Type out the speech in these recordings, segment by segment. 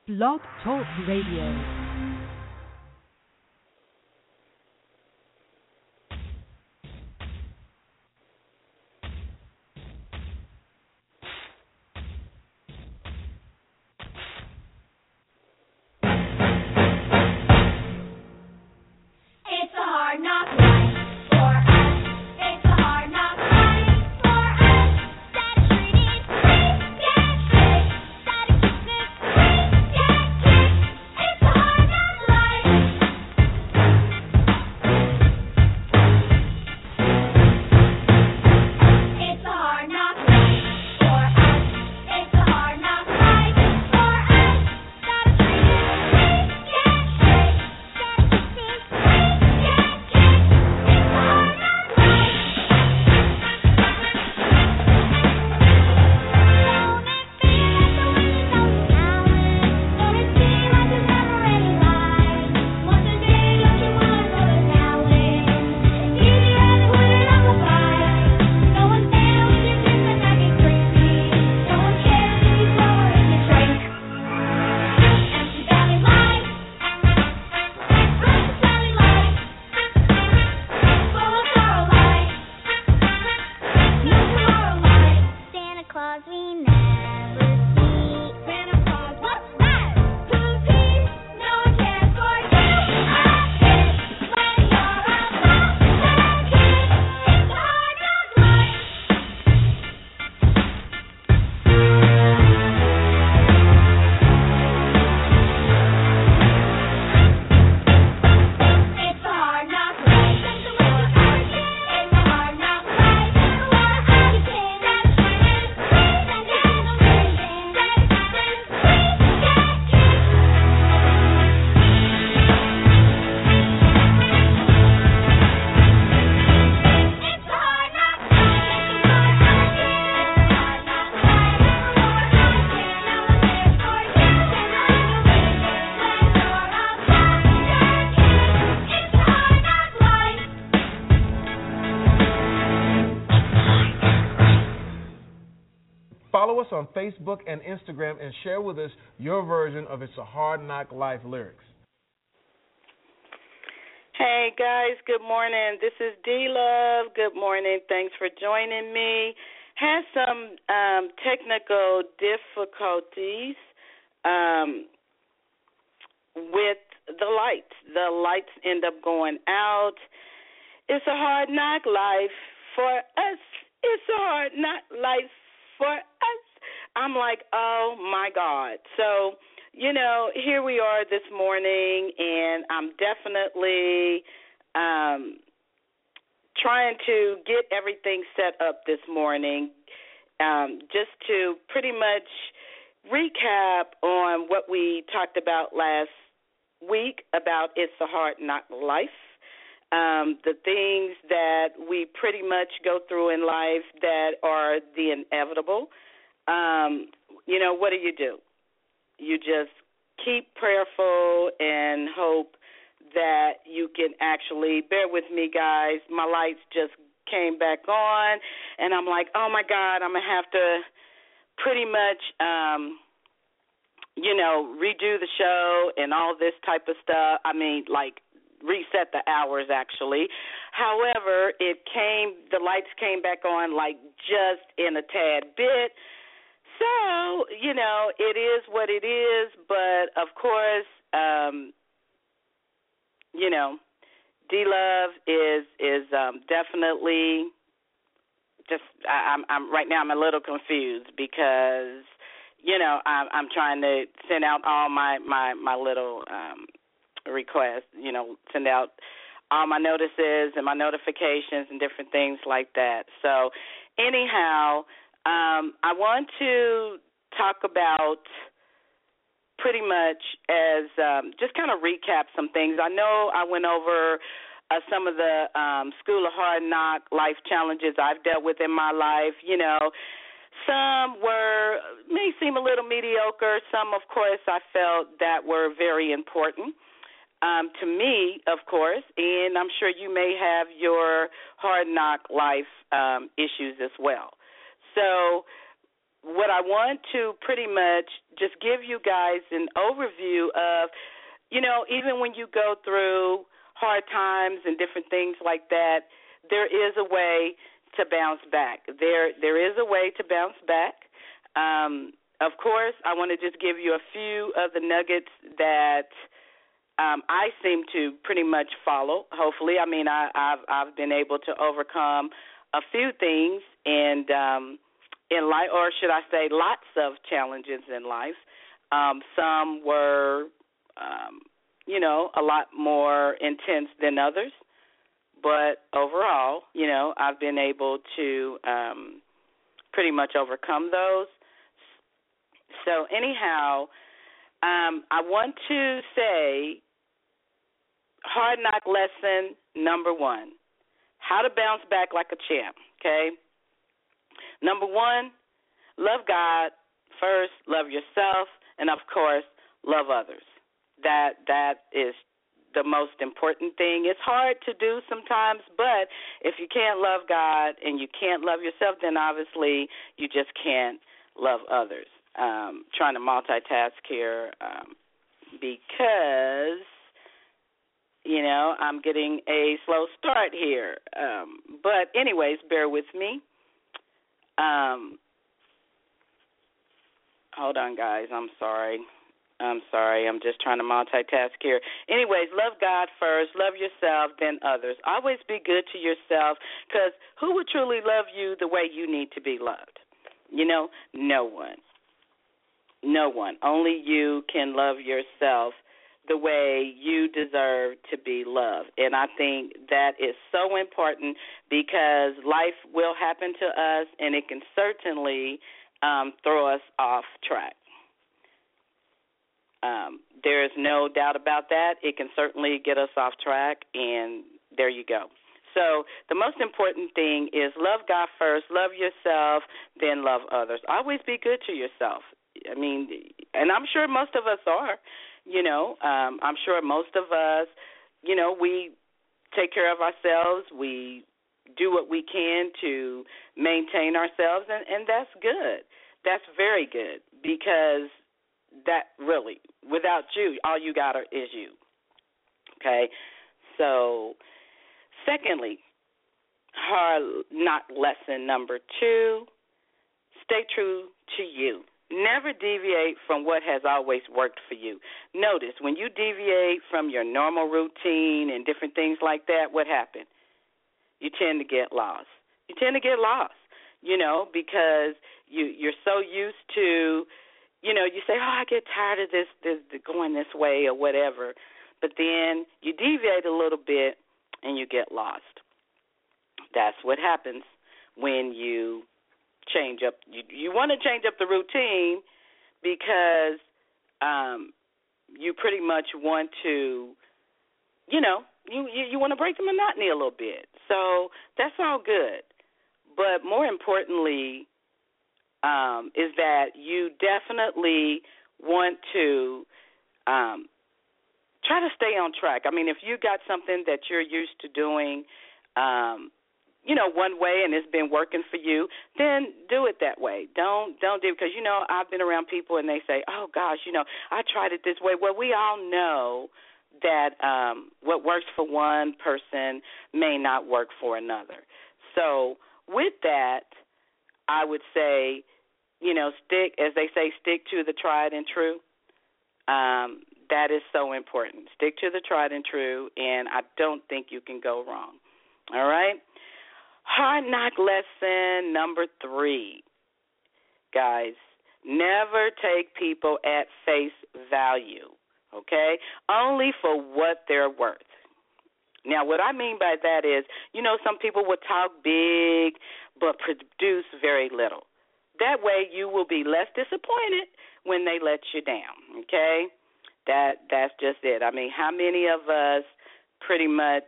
Blog Talk Radio. Follow us on Facebook and Instagram and share with us your version of It's a Hard Knock Life lyrics. Hey, guys, good morning. This is D-Love. Good morning. Thanks for joining me. Had some technical difficulties with the lights. The lights end up going out. It's a hard knock life for us. It's a hard knock life for us. I'm like, oh, my God. So, here we are this morning, and I'm definitely trying to get everything set up this morning just to pretty much recap on what we talked about last week about It's a Hard Knock Life. The things that we pretty much go through in life that are the inevitable. What do? You just keep prayerful and hope that you can actually, bear with me, guys, my lights just came back on, and I'm like, oh, my God, I'm going to have to pretty much, redo the show and all this type of stuff. I mean, reset the hours, actually. However, the lights came back on, just in a tad bit. So, it is what it is, but, of course, D-Love is definitely just, I'm right now I'm a little confused because, I'm trying to send out all my little requests, send out all my notices and my notifications and different things like that. So, anyhow, I want to talk about pretty much as just kind of recap some things. I know I went over some of the School of Hard Knock life challenges I've dealt with in my life. Some may seem a little mediocre. Some, of course, I felt that were very important to me, of course, and I'm sure you may have your hard knock life issues as well. So what I want to pretty much just give you guys an overview of, even when you go through hard times and different things like that, there is a way to bounce back. There is a way to bounce back. Of course, I want to just give you a few of the nuggets that I seem to pretty much follow. Hopefully, I mean, I've been able to overcome a few things and in life, or should I say, lots of challenges in life. Some were, a lot more intense than others, but overall, I've been able to pretty much overcome those. So anyhow, I want to say hard knock lesson number 1, how to bounce back like a champ, okay? Number 1, love God first, love yourself, and, of course, love others. That is the most important thing. It's hard to do sometimes, but if you can't love God and you can't love yourself, then obviously you just can't love others. Trying to multitask here because, I'm getting a slow start here. But anyways, bear with me. Hold on, guys. I'm sorry. I'm just trying to multitask here. Anyways, love God first, love yourself, then others. Always be good to yourself, because who would truly love you the way you need to be loved? No one. No one. Only you can love yourself the way you deserve to be loved. And I think that is so important, because life will happen to us, and it can certainly throw us off track. There is no doubt about that. It can certainly get us off track, and there you go. So the most important thing is love God first, love yourself, then love others. Always be good to yourself. I mean, and I'm sure most of us are, I'm sure most of us, we take care of ourselves. We do what we can to maintain ourselves, and that's good. That's very good, because that really, without you, all you got is you. Okay? So, secondly, hard knock lesson number 2, stay true to you. Never deviate from what has always worked for you. Notice, when you deviate from your normal routine and different things like that, what happened? You tend to get lost. Because you're so used to, you say, I get tired of this going this way or whatever. But then you deviate a little bit and you get lost. That's what happens when you change up. You want to change up the routine, because you pretty much want to, you want to break the monotony a little bit. So that's all good. But more importantly is that you definitely want to try to stay on track. I mean, if you got something that you're used to doing, one way, and it's been working for you, then do it that way. Don't do it, because, I've been around people and they say, oh, gosh, I tried it this way. Well, we all know that what works for one person may not work for another. So with that, I would say, stick, as they say, stick to the tried and true. That is so important. Stick to the tried and true, and I don't think you can go wrong. All right? Hard knock lesson number 3. Guys, never take people at face value, okay? Only for what they're worth. Now, what I mean by that is, some people will talk big but produce very little. That way you will be less disappointed when they let you down, okay? That's just it. I mean, how many of us pretty much,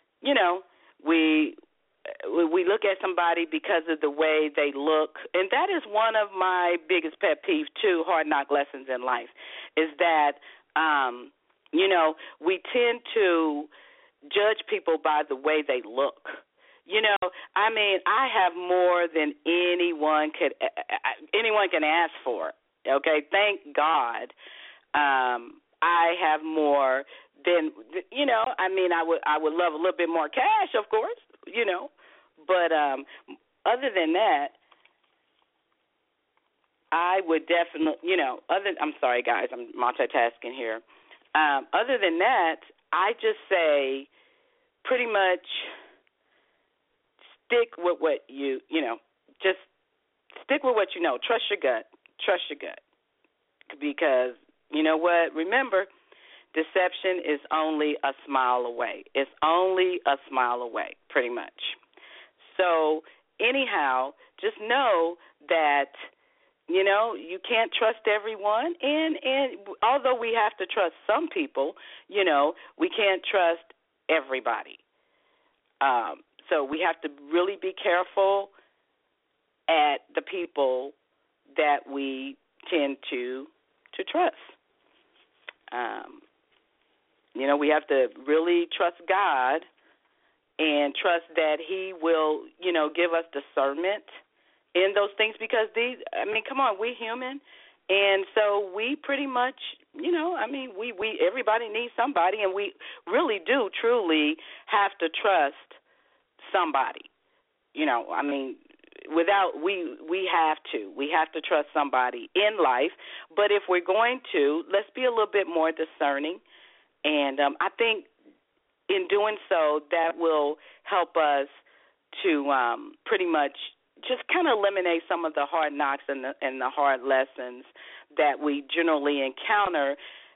we look at somebody because of the way they look, and that is one of my biggest pet peeves, too, hard knock lessons in life, is that, we tend to judge people by the way they look. You know, I mean, I have more than anyone can ask for. Okay, thank God. I have more than, you know. I mean, I would love a little bit more cash, of course, you know. But other than that, I would definitely, you know. I'm sorry, guys, I'm multitasking here. Other than that, I just say pretty much stick with what you know. Just stick with what you know. Trust your gut. Trust your gut. Because you know what? Remember, deception is only a smile away. It's only a smile away, pretty much. So anyhow, just know that, you know, you can't trust everyone. And although we have to trust some people, you know, we can't trust everybody. So we have to really be careful at the people that we tend to trust. You know, we have to really trust God and trust that He will, you know, give us discernment in those things, because come on, we're human, and so we pretty much, you know, I mean, we everybody needs somebody, and we really do truly have to trust somebody. You know, I mean, we have to trust somebody in life. But if we're going to, let's be a little bit more discerning, and I think in doing so, that will help us to pretty much just kind of eliminate some of the hard knocks and the hard lessons that we generally encounter,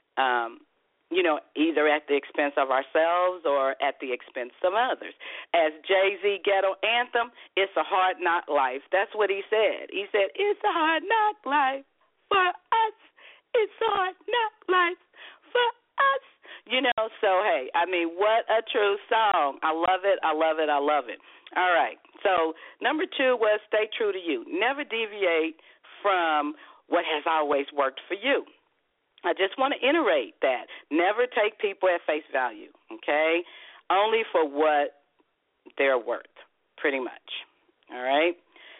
you know, either at the expense of ourselves or at the expense of others. As Jay-Z Ghetto Anthem, it's a hard knock life. That's what he said. He said, it's a hard knock life for us. It's a hard knock life for us. You know, so, hey, I mean, what a true song. I love it, I love it, I love it. All right, so number 2 was stay true to you. Never deviate from what has always worked for you. I just want to iterate that. Never take people at face value, okay? Only for what they're worth, pretty much. All right?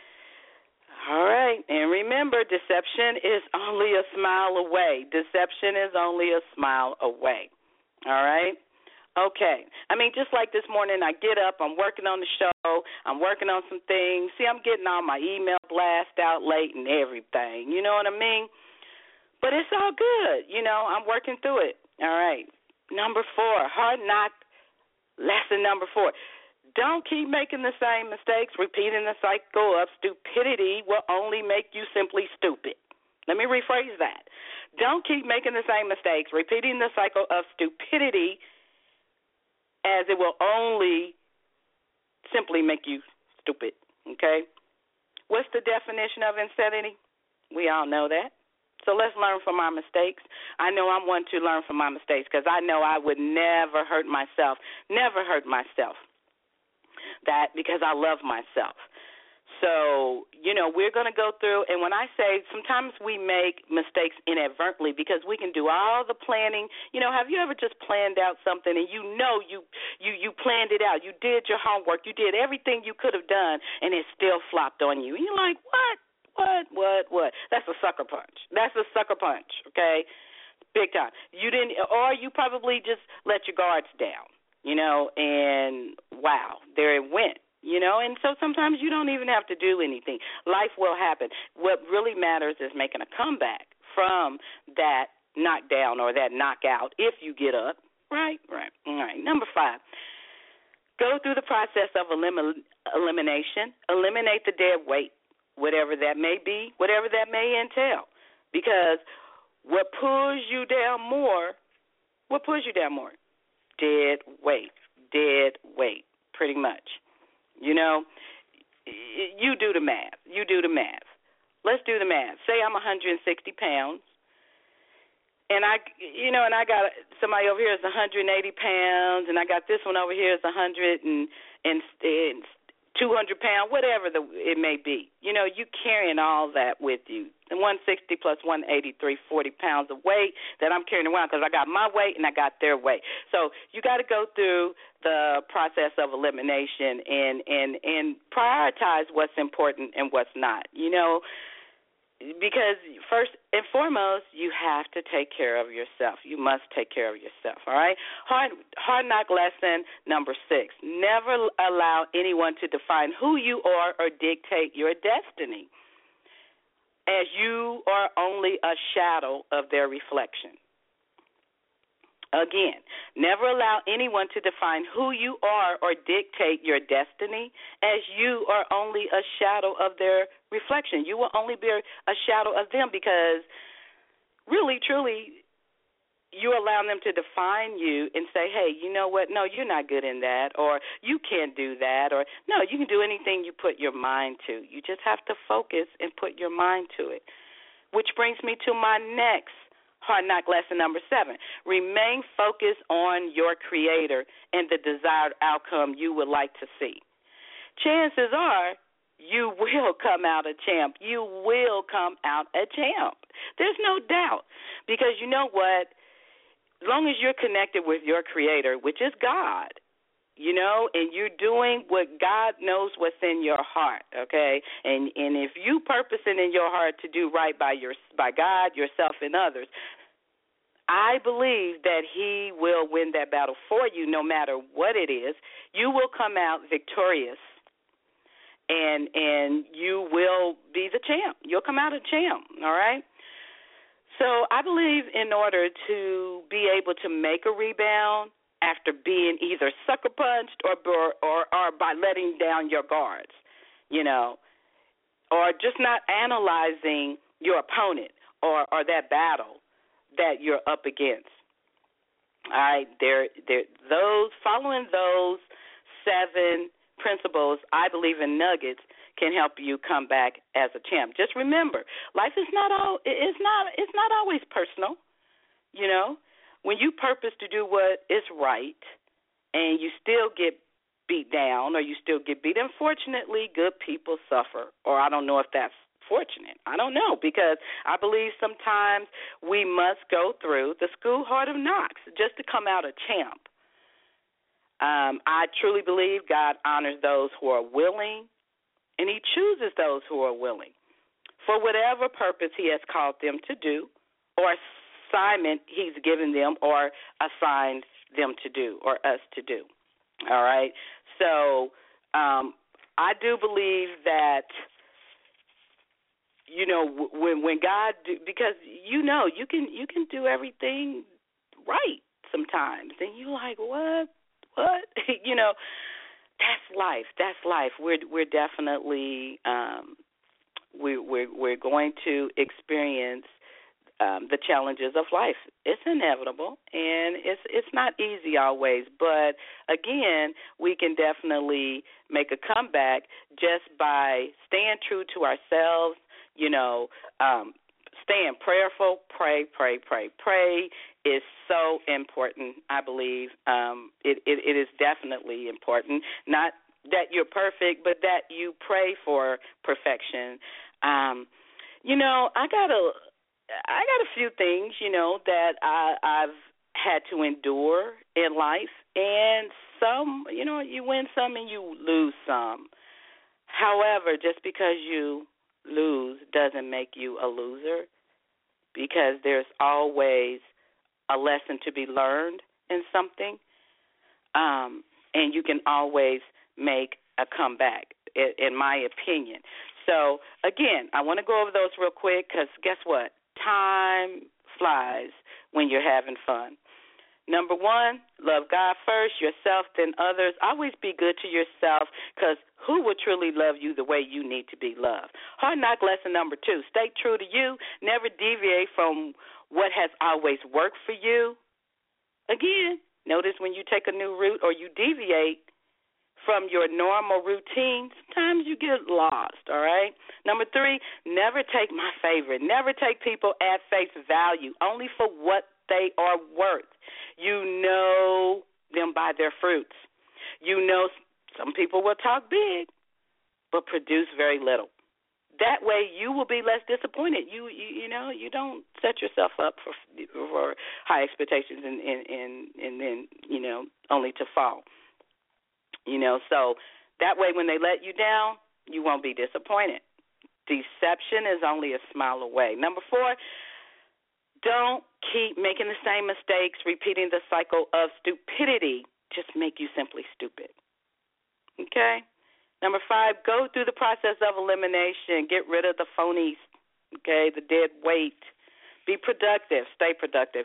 All right, and remember, deception is only a smile away. Deception is only a smile away. All right? Okay. I mean, just like this morning, I get up, I'm working on the show, I'm working on some things. See, I'm getting all my email blast out late and everything. You know what I mean? But it's all good. You know, I'm working through it. All right. Number 4, hard knock lesson number 4. Don't keep making the same mistakes. Repeating the cycle of stupidity will only make you simply stupid. Let me rephrase that. Don't keep making the same mistakes. Repeating the cycle of stupidity, as it will only simply make you stupid, okay? What's the definition of insanity? We all know that. So let's learn from our mistakes. I know I'm one to learn from my mistakes, because I know I would never hurt myself, that because I love myself. So, you know, we're going to go through, and when I say sometimes we make mistakes inadvertently because we can do all the planning. You know, have you ever just planned out something and you know you planned it out, you did your homework, you did everything you could have done, and it still flopped on you. And you're like, what? That's a sucker punch. That's a sucker punch, okay? Big time. You didn't, or you probably just let your guards down, you know, and wow, there it went. You know, and so sometimes you don't even have to do anything. Life will happen. What really matters is making a comeback from that knockdown or that knockout if you get up. Right. All right. Number 5, go through the process of elimination. Eliminate the dead weight, whatever that may be, whatever that may entail. Because what pulls you down more? Dead weight, pretty much. You know, you do the math. Let's do the math. Say I'm 160 pounds, and I got somebody over here is 180 pounds, and I got this one over here is 100 and 200 pounds, whatever it may be. You know, you carrying all that with you, 160 plus 183, 40 pounds of weight that I'm carrying around because I got my weight and I got their weight. So you got to go through the process of elimination and prioritize what's important and what's not. Because first and foremost, you have to take care of yourself. You must take care of yourself, all right? Hard knock lesson number 6. Never allow anyone to define who you are or dictate your destiny, as you are only a shadow of their reflection. Again, never allow anyone to define who you are or dictate your destiny, as you are only a shadow of their reflection. You will only be a shadow of them because really, truly, you allow them to define you and say, hey, you know what, no, you're not good in that, or you can't do that, or no, you can do anything you put your mind to. You just have to focus and put your mind to it, which brings me to my next hard knock lesson number 7. Remain focused on your Creator and the desired outcome you would like to see. Chances are you will come out a champ. You will come out a champ. There's no doubt, because you know what? As long as you're connected with your Creator, which is God, and you're doing what God knows what's in your heart, okay? And if you purposing in your heart to do right by God, yourself, and others, I believe that He will win that battle for you no matter what it is. You will come out victorious, and you will be the champ. You'll come out a champ, all right? So I believe in order to be able to make a rebound after being either sucker punched or by letting down your guards, or just not analyzing your opponent or that battle that you're up against. All right, following those 7 principles, I believe in nuggets, can help you come back as a champ. Just remember, life is not always personal. When you purpose to do what is right and you still get beat down or you still get beat, unfortunately, good people suffer. Or I don't know if that's fortunate. I don't know, because I believe sometimes we must go through the school hard of knocks just to come out a champ. I truly believe God honors those who are willing, and He chooses those who are willing for whatever purpose He has called them to do or assignment He's given them or assigned them to do or us to do. All right? So I do believe that, when God because you can do everything right sometimes, and you're like, what? That's life. That's life. We're definitely we're going to experience the challenges of life. It's inevitable, and it's not easy always. But again, we can definitely make a comeback just by staying true to ourselves. Staying prayerful. Pray is so important. I believe it is definitely important. Not that you're perfect, but that you pray for perfection. I got a few things, that I've had to endure in life, and some, you win some and you lose some. However, just because you lose doesn't make you a loser, because there's always a lesson to be learned in something, and you can always make a comeback, in my opinion. So, again, I want to go over those real quick, because guess what? Time flies when you're having fun. Number 1, love God first, yourself, then others. Always be good to yourself, because who will truly love you the way you need to be loved? Hard knock lesson number 2, stay true to you. Never deviate from what has always worked for you. Again, notice when you take a new route or you deviate from your normal routine, sometimes you get lost, all right? Number 3, never take people at face value, only for what they are worth. You know them by their fruits. Some people will talk big, but produce very little. that way you will be less disappointed. You don't set yourself up for high expectations and then only to fall. So that way when they let you down, you won't be disappointed. Deception is only a smile away. Number 4, don't keep making the same mistakes, repeating the cycle of stupidity. Just make you simply stupid. Okay? Number 5, go through the process of elimination. Get rid of the phonies, okay, the dead weight. Be productive. Stay productive.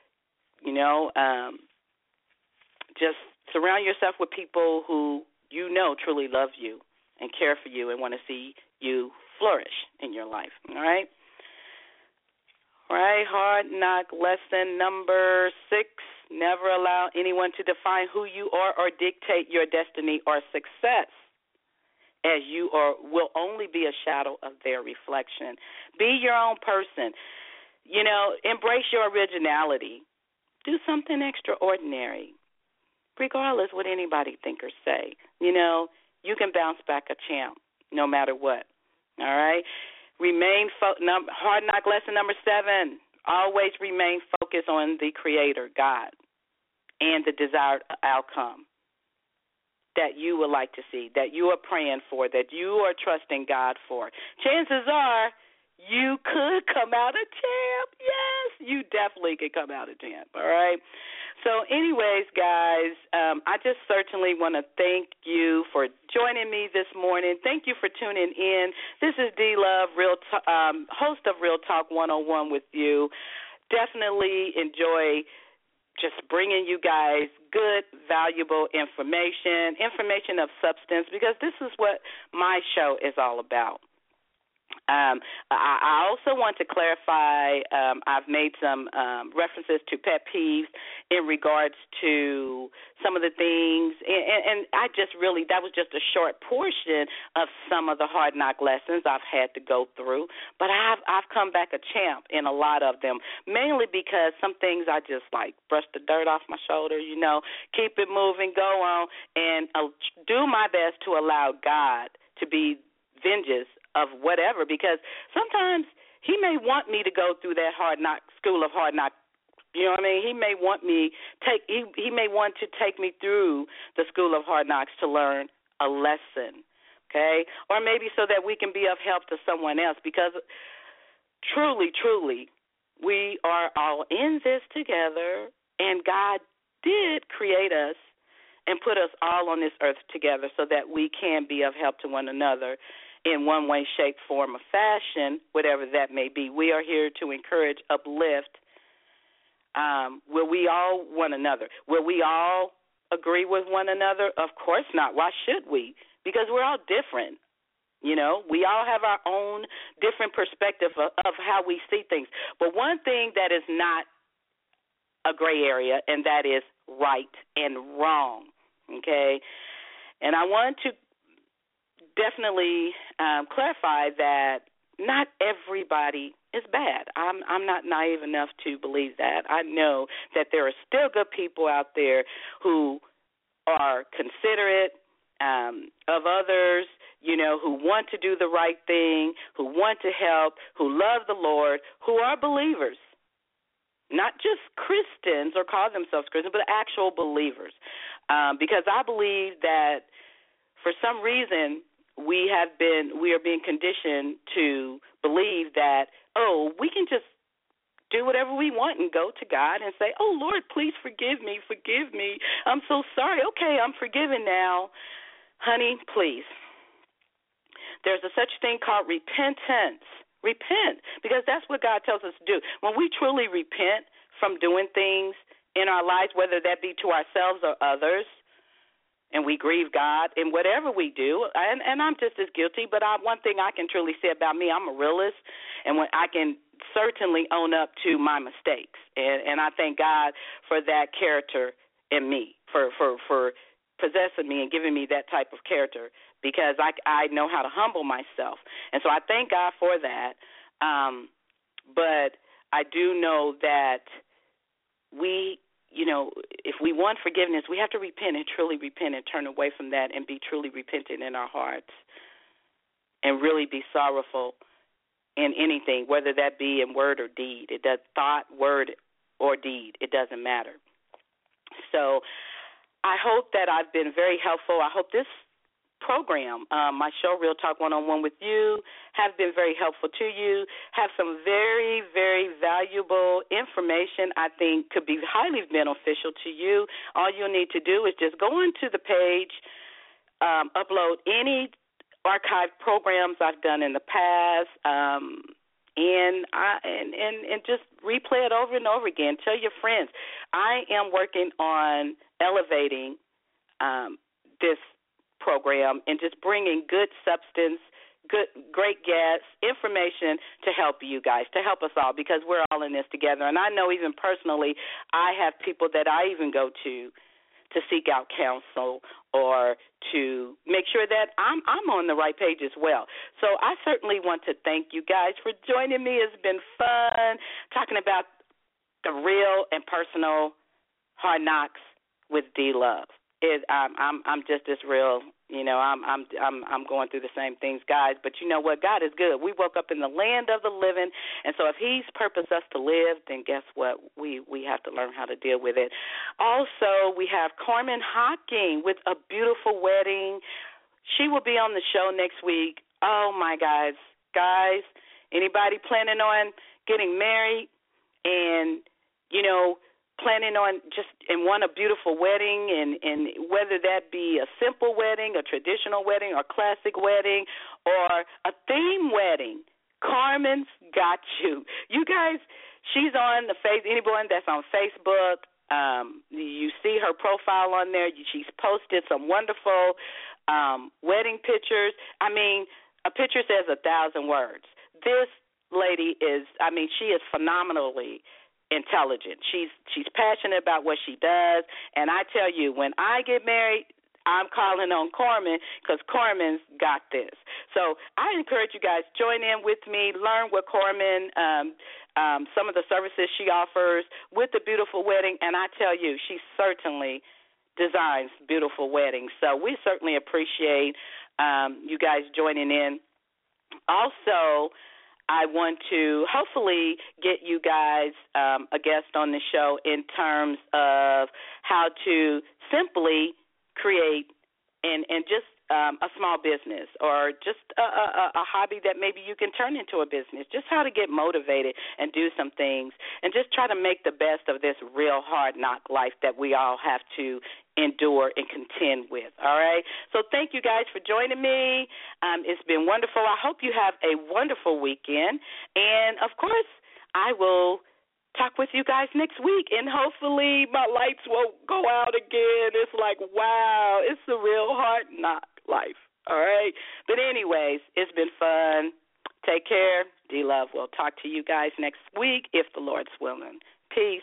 Just surround yourself with people who truly love you and care for you and want to see you flourish in your life, all right? All right, hard knock lesson number 6. Never allow anyone to define who you are or dictate your destiny or success, as you will only be a shadow of their reflection. Be your own person. Embrace your originality. Do something extraordinary, regardless what anybody think or say. You can bounce back a champ no matter what. All right? Hard knock lesson number 7. Always remain focused on the Creator, God, and the desired outcome that you would like to see, that you are praying for, that you are trusting God for. Chances are you could come out a champ. Yes, you definitely could come out a champ, all right? So anyways, guys, I just certainly want to thank you for joining me this morning. Thank you for tuning in. This is D-Love, host of Real Talk 101 with you. Definitely enjoy just bringing you guys good, valuable information of substance, because this is what my show is all about. I also want to clarify, I've made some references to pet peeves in regards to some of the things, and I just really, that was just a short portion of some of the hard knock lessons I've had to go through, but I've come back a champ in a lot of them, mainly because some things I just brush the dirt off my shoulder, keep it moving, go on, and do my best to allow God to be vengeance of whatever, because sometimes he may want me to go through that school of hard knock. You know what I mean? He may want he may want to take me through the school of hard knocks to learn a lesson, okay? Or maybe so that we can be of help to someone else, because truly, truly, we are all in this together, and God did create us and put us all on this earth together so that we can be of help to one another in one way, shape, form, or fashion, whatever that may be. We are here to encourage, uplift. Will we all one another? Will we all agree with one another? Of course not. Why should we? Because we're all different. We all have our own different perspective of how we see things. But one thing that is not a gray area, and that is right and wrong, okay? And I want to definitely clarify that not everybody is bad. I'm not naive enough to believe that. I know that there are still good people out there who are considerate of others, who want to do the right thing, who want to help, who love the Lord, who are believers. Not just Christians or call themselves Christians, but actual believers. Because I believe that for some reason we are being conditioned to believe that, we can just do whatever we want and go to God and say, oh, Lord, please forgive me. I'm so sorry. Okay, I'm forgiven now. Honey, please. There's a such thing called repentance. Repent, because that's what God tells us to do. When we truly repent from doing things in our lives, whether that be to ourselves or others, and we grieve God in whatever we do, and I'm just as guilty, but one thing I can truly say about me, I'm a realist, and when I can certainly own up to my mistakes, and I thank God for that character in me, for possessing me and giving me that type of character, because I know how to humble myself. And so I thank God for that. But I do know that we, if we want forgiveness, we have to repent and truly repent and turn away from that and be truly repentant in our hearts and really be sorrowful in anything, whether that be in word or deed. It does thought, word, or deed. It doesn't matter. So I hope that I've been very helpful. I hope this program, my show, Real Talk One-on-One with You, have been very helpful to you, have some very, very valuable information I think could be highly beneficial to you. All you'll need to do is just go into the page, upload any archived programs I've done in the past, and just replay it over and over again. Tell your friends. I am working on elevating this program and just bringing good substance, great guests, information to help you guys, to help us all, because we're all in this together. And I know even personally, I have people that I even go to seek out counsel or to make sure that I'm on the right page as well. So I certainly want to thank you guys for joining me. It's been fun talking about the real and personal hard knocks with D Love. I'm just as real, I'm going through the same things, guys. But you know what? God is good. We woke up in the land of the living, and so if He's purposed us to live, then guess what? We have to learn how to deal with it. Also, we have Carmen Hocking with a beautiful wedding. She will be on the show next week. Oh my guys, anybody planning on getting married and planning on just and want a beautiful wedding, and whether that be a simple wedding, a traditional wedding, or classic wedding, or a theme wedding, Carmen's got you. You guys, she's on anyone that's on Facebook, you see her profile on there. She's posted some wonderful wedding pictures. I mean, a picture says 1,000 words. This lady she is phenomenally intelligent. She's passionate about what she does, and I tell you, when I get married, I'm calling on Carmen because Carmen's got this. So I encourage you guys, join in with me, learn what Carmen, some of the services she offers with the beautiful wedding, and I tell you, she certainly designs beautiful weddings. So we certainly appreciate you guys joining in. Also, I want to hopefully get you guys a guest on the show in terms of how to simply create and just a small business or just a hobby that maybe you can turn into a business, just how to get motivated and do some things and just try to make the best of this real hard knock life that we all have to endure and contend with, all right? So thank you guys for joining me. It's been wonderful. I hope you have a wonderful weekend. And, of course, I will talk with you guys next week, and hopefully my lights won't go out again. It's like, wow, it's a real hard knock life, all right? But anyways, it's been fun. Take care. D-Love. We'll talk to you guys next week if the Lord's willing. Peace.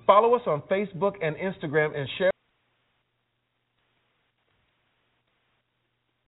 Follow us on Facebook and Instagram and share